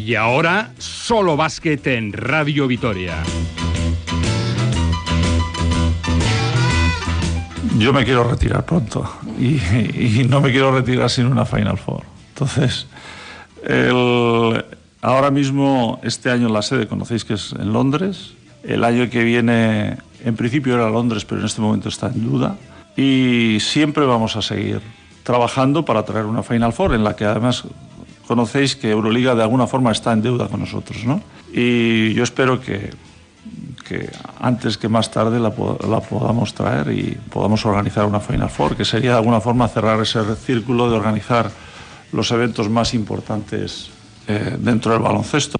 Y ahora, solo básquet en Radio Vitoria. Yo me quiero retirar pronto y no me quiero retirar sin una Final Four. Entonces, ahora mismo, este año la sede, conocéis que es en Londres. El año que viene, en principio era Londres, pero en este momento está en duda. Y siempre vamos a seguir trabajando para traer una Final Four, en la que además conocéis que Euroliga de alguna forma está en deuda con nosotros, ¿no? Y yo espero que antes que más tarde la podamos traer y podamos organizar una Final Four, que sería de alguna forma cerrar ese círculo de organizar los eventos más importantes dentro del baloncesto.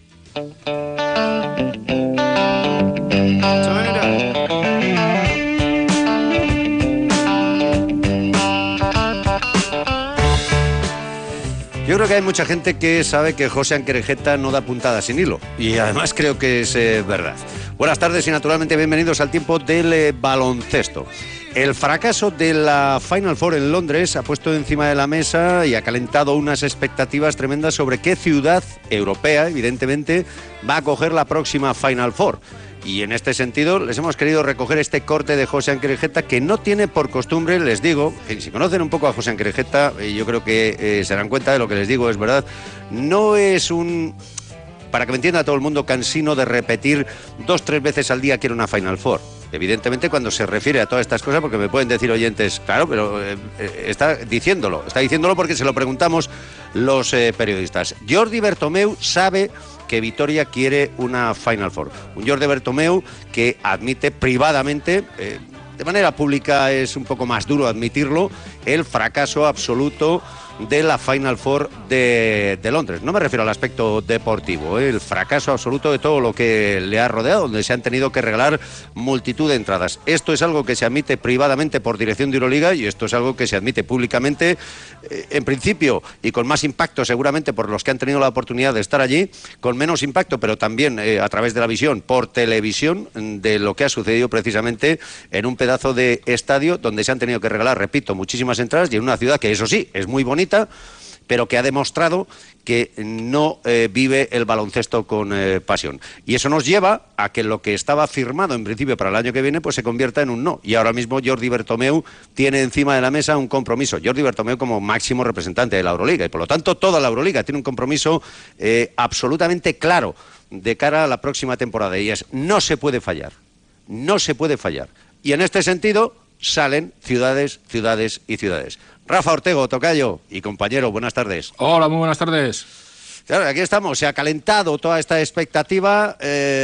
Yo creo que hay mucha gente que sabe que José Anquerejeta no da puntada sin hilo, y además creo que es verdad. Buenas tardes y naturalmente bienvenidos al tiempo del baloncesto. El fracaso de la Final Four en Londres ha puesto encima de la mesa y ha calentado unas expectativas tremendas sobre qué ciudad europea, evidentemente, va a acoger la próxima Final Four. Y en este sentido les hemos querido recoger este corte de José Anquerejeta, que no tiene por costumbre, les digo, que si conocen un poco a José Anquerejeta, yo creo que se darán cuenta de lo que les digo, es verdad, no es un, para que me entienda todo el mundo, cansino de repetir 2-3 veces al día quiero una Final Four. Evidentemente cuando se refiere a todas estas cosas, porque me pueden decir oyentes, claro, pero está diciéndolo porque se lo preguntamos los periodistas. Jordi Bertomeu sabe que Vitoria quiere una Final Four. Un Jordi Bertomeu que admite privadamente, de manera pública es un poco más duro admitirlo, el fracaso absoluto de la Final Four de Londres. No me refiero al aspecto deportivo, el fracaso absoluto de todo lo que le ha rodeado, donde se han tenido que regalar multitud de entradas. Esto es algo que se admite privadamente por dirección de Euroliga y esto es algo que se admite públicamente, en principio, y con más impacto seguramente por los que han tenido la oportunidad de estar allí, con menos impacto, pero también a través de la visión, por televisión, de lo que ha sucedido precisamente en un pedazo de estadio donde se han tenido que regalar, repito, muchísimas entradas y en una ciudad que eso sí, es muy bonita, pero que ha demostrado que no vive el baloncesto con pasión. Y eso nos lleva a que lo que estaba firmado en principio para el año que viene pues se convierta en un no. Y ahora mismo Jordi Bertomeu tiene encima de la mesa un compromiso. Jordi Bertomeu como máximo representante de la Euroliga y por lo tanto toda la Euroliga tiene un compromiso absolutamente claro de cara a la próxima temporada y es no se puede fallar. No se puede fallar. Y en este sentido salen ciudades, ciudades y ciudades. Rafa Ortego, tocayo y compañero, buenas tardes. Hola, muy buenas tardes. Claro, aquí estamos, se ha calentado toda esta expectativa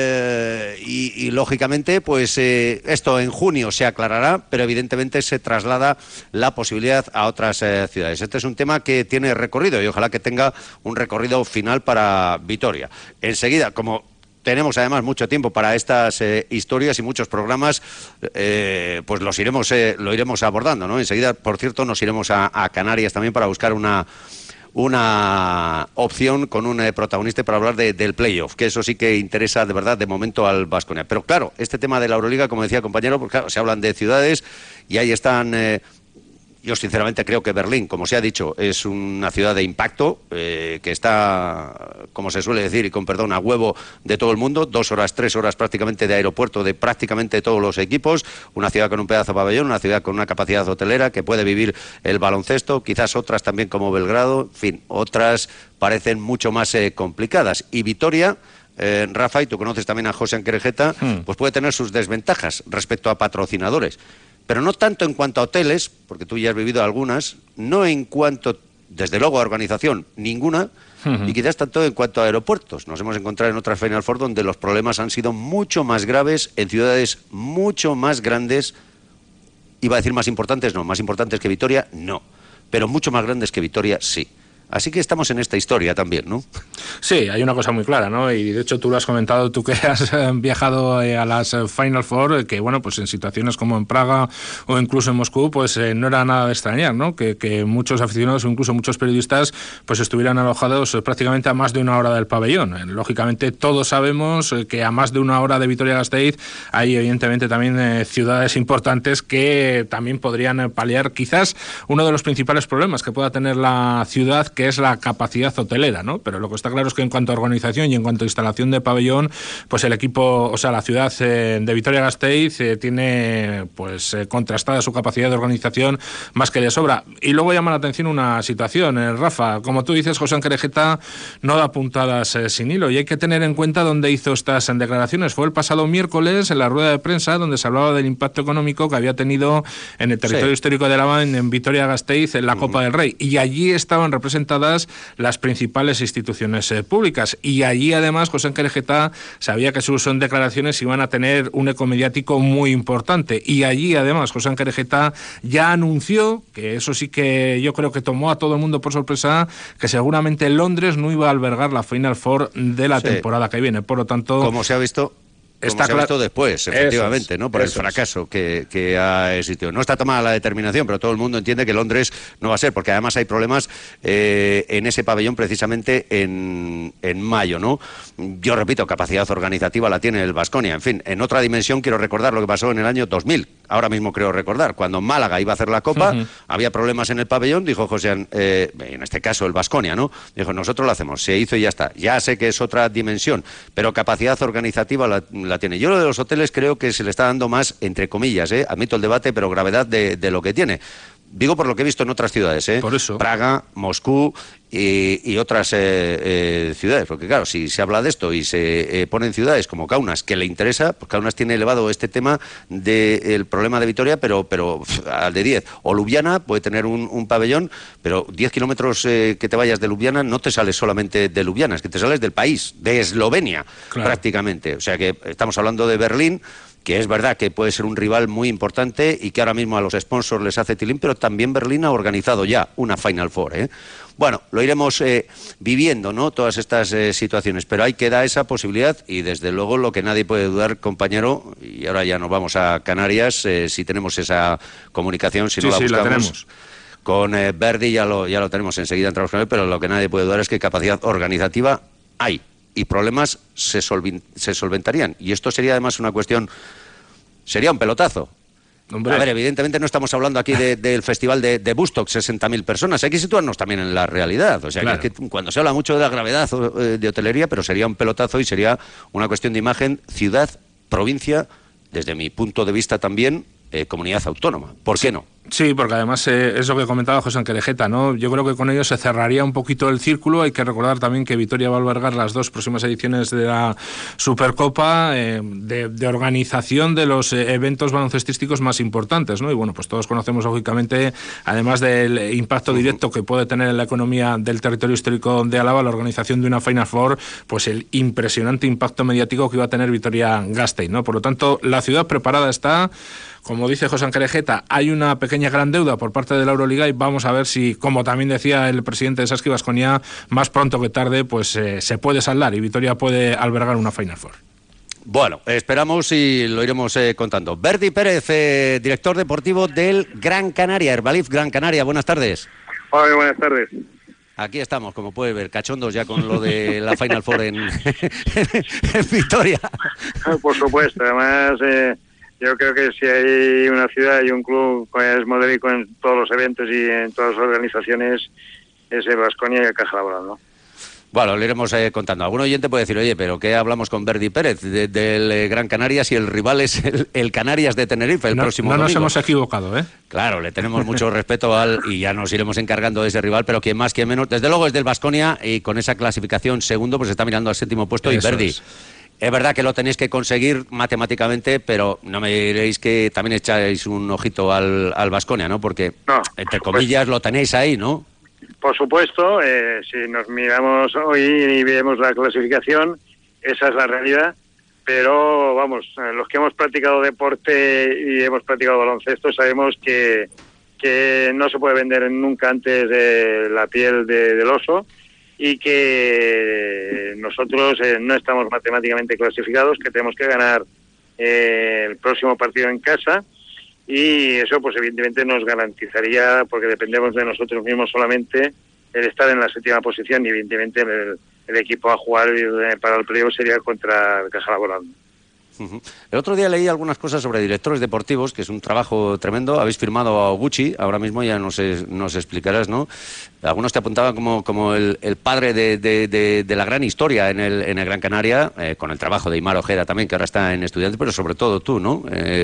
y lógicamente pues esto en junio se aclarará, pero evidentemente se traslada la posibilidad a otras ciudades. Este es un tema que tiene recorrido y ojalá que tenga un recorrido final para Vitoria. Enseguida, como tenemos además mucho tiempo para estas historias y muchos programas, pues lo iremos abordando, ¿no? Enseguida, por cierto, nos iremos a Canarias también para buscar una opción con un protagonista para hablar del playoff, que eso sí que interesa de verdad de momento al Baskonia. Pero claro, este tema de la Euroliga, como decía compañero, porque claro, se hablan de ciudades y ahí están... Yo sinceramente creo que Berlín, como se ha dicho, es una ciudad de impacto, que está, como se suele decir, y con perdón, a huevo de todo el mundo, 2 horas, 3 horas prácticamente de aeropuerto de prácticamente todos los equipos, una ciudad con un pedazo de pabellón, una ciudad con una capacidad hotelera que puede vivir el baloncesto, quizás otras también como Belgrado, en fin, otras parecen mucho más complicadas. Y Vitoria... Rafa, y tú conoces también a José Anquerejeta, pues puede tener sus desventajas respecto a patrocinadores. Pero no tanto en cuanto a hoteles, porque tú ya has vivido algunas, no en cuanto, desde luego, a organización, ninguna, y quizás tanto en cuanto a aeropuertos. Nos hemos encontrado en otras Final Four donde los problemas han sido mucho más graves en ciudades mucho más grandes, iba a decir más importantes, no, más importantes que Vitoria, no, pero mucho más grandes que Vitoria, sí. Así que estamos en esta historia también, ¿no? Sí, hay una cosa muy clara, ¿no? Y de hecho tú lo has comentado, tú que has viajado a las Final Four, que bueno, pues en situaciones como en Praga o incluso en Moscú, pues no era nada de extrañar, ¿no? Que muchos aficionados o incluso muchos periodistas pues estuvieran alojados prácticamente a más de una hora del pabellón. Lógicamente todos sabemos que a más de una hora de Vitoria-Gasteiz hay evidentemente también ciudades importantes que también podrían paliar quizás uno de los principales problemas que pueda tener la ciudad, que es la capacidad hotelera, ¿no? Pero lo que está claro claro es que en cuanto a organización y en cuanto a instalación de pabellón, pues el equipo, o sea, la ciudad de Vitoria-Gasteiz tiene pues contrastada su capacidad de organización más que de sobra. Y luego llama la atención una situación, Rafa, como tú dices, José Querejeta no da puntadas sin hilo, y hay que tener en cuenta dónde hizo estas declaraciones. Fue el pasado miércoles en la rueda de prensa donde se hablaba del impacto económico que había tenido en el territorio histórico de Álava, en Vitoria-Gasteiz, en la Copa del Rey, y allí estaban representadas las principales instituciones públicas, y allí además José Querejeta sabía que sus declaraciones iban a tener un eco mediático muy importante, y allí además José Querejeta ya anunció, que eso sí que yo creo que tomó a todo el mundo por sorpresa, que seguramente Londres no iba a albergar la Final Four de la temporada que viene. Por lo tanto, como se ha visto después, efectivamente, ¿no? Por el fracaso que ha existido. No está tomada la determinación, pero todo el mundo entiende que Londres no va a ser, porque además hay problemas en ese pabellón precisamente en mayo, ¿no? Yo repito, capacidad organizativa la tiene el Baskonia. En fin, en otra dimensión quiero recordar lo que pasó en el año 2000. Ahora mismo creo recordar, cuando Málaga iba a hacer la Copa, había problemas en el pabellón, dijo José, en este caso el Baskonia, ¿no? Dijo, nosotros lo hacemos, se hizo y ya está. Ya sé que es otra dimensión, pero capacidad organizativa la tiene. Yo lo de los hoteles creo que se le está dando más, entre comillas, admito el debate, pero gravedad de lo que tiene. Digo por lo que he visto en otras ciudades, Por eso. Praga, Moscú y otras ciudades, porque claro, si se habla de esto y se ponen ciudades como Kaunas, que le interesa, pues Kaunas tiene elevado este tema del problema de Vitoria, pero al de 10. O Ljubljana puede tener un pabellón, pero 10 kilómetros que te vayas de Ljubljana no te sales solamente de Ljubljana, es que te sales del país, de Eslovenia, prácticamente. O sea que estamos hablando de Berlín, que es verdad que puede ser un rival muy importante y que ahora mismo a los sponsors les hace tilín, pero también Berlín ha organizado ya una Final Four, Bueno, lo iremos viviendo, ¿no? Todas estas situaciones, pero ahí queda esa posibilidad y desde luego lo que nadie puede dudar, compañero, y ahora ya nos vamos a Canarias, si tenemos esa comunicación, si no la buscamos. La tenemos. Con Verdi ya lo tenemos, enseguida entramos con él, pero lo que nadie puede dudar es que capacidad organizativa hay y problemas se solventarían. Y esto sería además una cuestión, sería un pelotazo. Hombre. A ver, evidentemente no estamos hablando aquí del festival de Woodstock, 60.000 personas. Hay que situarnos también en la realidad. O sea, claro, que cuando se habla mucho de la gravedad de hotelería, pero sería un pelotazo y sería una cuestión de imagen, ciudad, provincia, desde mi punto de vista también, comunidad autónoma. ¿Por qué no? Sí, porque además es lo que comentaba José Querejeta, ¿no? Yo creo que con ello se cerraría un poquito el círculo. Hay que recordar también que Vitoria va a albergar las 2 próximas ediciones de la Supercopa, de organización de los eventos baloncestísticos más importantes, ¿no? Y bueno, pues todos conocemos lógicamente, además del impacto directo que puede tener en la economía del territorio histórico de Álava, la organización de una Final Four, pues el impresionante impacto mediático que va a tener Vitoria-Gasteiz, ¿no? Por lo tanto, la ciudad preparada está. Como dice José Querejeta, hay una pequeña gran deuda por parte de la Euroliga y vamos a ver si, como también decía el presidente de Saski Baskonia, más pronto que tarde pues se puede saldar y Vitoria puede albergar una Final Four. Bueno, esperamos y lo iremos contando. Verdi Pérez, director deportivo del Gran Canaria, Herbalif Gran Canaria. Buenas tardes. Hola, buenas tardes. Aquí estamos, como puede ver, cachondos ya con lo de la Final Four en Vitoria. Por supuesto, además yo creo que si hay una ciudad y un club que es modélico en todos los eventos y en todas las organizaciones, es el Baskonia y el Caja Laboral, ¿no? Bueno, lo iremos contando. Algún oyente puede decir, oye, ¿pero qué hablamos con Verdi Pérez del Gran Canaria si el rival es el Canarias de Tenerife el próximo domingo? No nos hemos equivocado, ¿eh? Claro, le tenemos mucho respeto y ya nos iremos encargando de ese rival, pero quien más, quien menos. Desde luego es del Baskonia y con esa clasificación segundo, pues está mirando al 7º puesto. Eso y Verdi. Es verdad que lo tenéis que conseguir matemáticamente, pero no me diréis que también echáis un ojito al Baskonia, ¿no? Porque, entre comillas, lo tenéis ahí, ¿no? Por supuesto, si nos miramos hoy y vemos la clasificación, esa es la realidad, pero vamos, los que hemos practicado deporte y hemos practicado baloncesto sabemos que no se puede vender nunca antes de la piel del oso, y que nosotros no estamos matemáticamente clasificados, que tenemos que ganar el próximo partido en casa, y eso pues evidentemente nos garantizaría, porque dependemos de nosotros mismos solamente, el estar en la 7ª posición, y evidentemente el equipo a jugar para el playoff sería contra el Caja Laboral. El otro día leí algunas cosas sobre directores deportivos, que es un trabajo tremendo. Habéis firmado a Oguchi, ahora mismo ya nos explicarás, ¿no? Algunos te apuntaban como el padre de la gran historia en el Gran Canaria, con el trabajo de Aimar Ojeda también, que ahora está en Estudiantes, pero sobre todo tú, ¿no?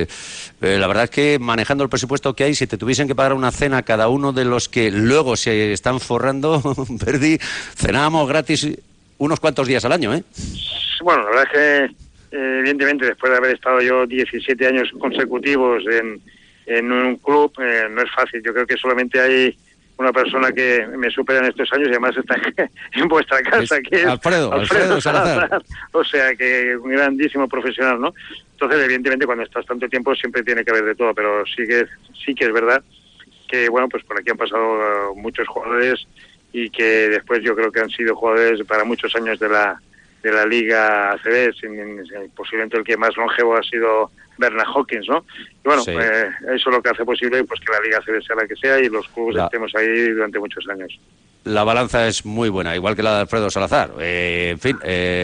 La verdad es que manejando el presupuesto que hay, si te tuviesen que pagar una cena a cada uno de los que luego se están forrando, Verdi, cenábamos gratis unos cuantos días al año, ¿eh? Bueno, la verdad es que evidentemente, después de haber estado yo 17 años consecutivos en un club, no es fácil. Yo creo que solamente hay una persona que me supera en estos años y además está en vuestra casa, que es Alfredo Salazar. O sea, que un grandísimo profesional, ¿no? Entonces, evidentemente, cuando estás tanto tiempo siempre tiene que haber de todo, pero sí que es verdad que, bueno, pues por aquí han pasado muchos jugadores y que después yo creo que han sido jugadores para muchos años de la Liga ACB, posiblemente el que más longevo ha sido Bernard Hawkins, ¿no? Y bueno, sí. Eso es lo que hace posible pues que la Liga ACB sea la que sea y los clubes estemos ahí durante muchos años. La balanza es muy buena, igual que la de Alfredo Salazar. En fin,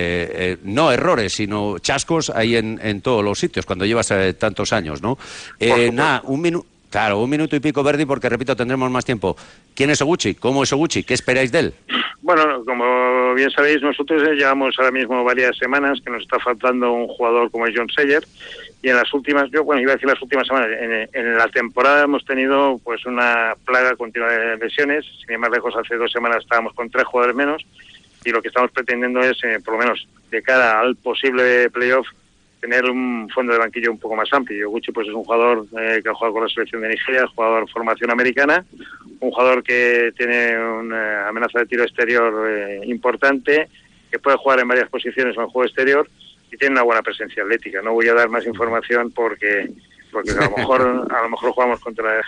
no errores, sino chascos hay en todos los sitios cuando llevas tantos años, ¿no? Nada, un minuto y pico, Verdi, porque repito, tendremos más tiempo. ¿Quién es Oguchi? ¿Cómo es Oguchi? ¿Qué esperáis de él? Bueno, como bien sabéis, nosotros llevamos ahora mismo varias semanas que nos está faltando un jugador como es John Sayer, y en las últimas, iba a decir las últimas semanas, en la temporada hemos tenido pues una plaga continua de lesiones. Sin ir más lejos, hace 2 semanas estábamos con 3 jugadores menos, y lo que estamos pretendiendo es, por lo menos de cara al posible playoff, tener un fondo de banquillo un poco más amplio. Oguchi pues es un jugador que ha jugado con la selección de Nigeria, jugador de formación americana, un jugador que tiene una amenaza de tiro exterior importante, que puede jugar en varias posiciones en el juego exterior y tiene una buena presencia atlética. No voy a dar más información porque a lo mejor jugamos contra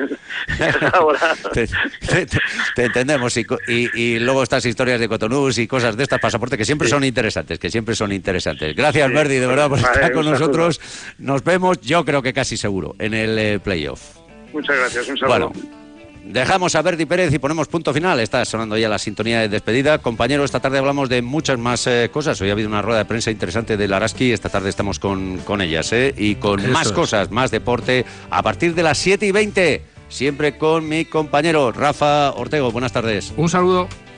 ahora. Te entendemos, y luego estas historias de Cotonús y cosas de estas, pasaporte, que siempre son interesantes, Gracias, Verdi, de verdad, por estar con nosotros. Nos vemos, yo creo que casi seguro, en el playoff. Muchas gracias, un saludo. Bueno, dejamos a Verdi Pérez y ponemos punto final. Está sonando ya la sintonía de despedida. Compañero, esta tarde hablamos de muchas más cosas. Hoy ha habido una rueda de prensa interesante de Laraski. Esta tarde estamos con ellas, y con eso más cosas, más deporte, a partir de las 7:20. Siempre con mi compañero Rafa Ortego. Buenas tardes. Un saludo.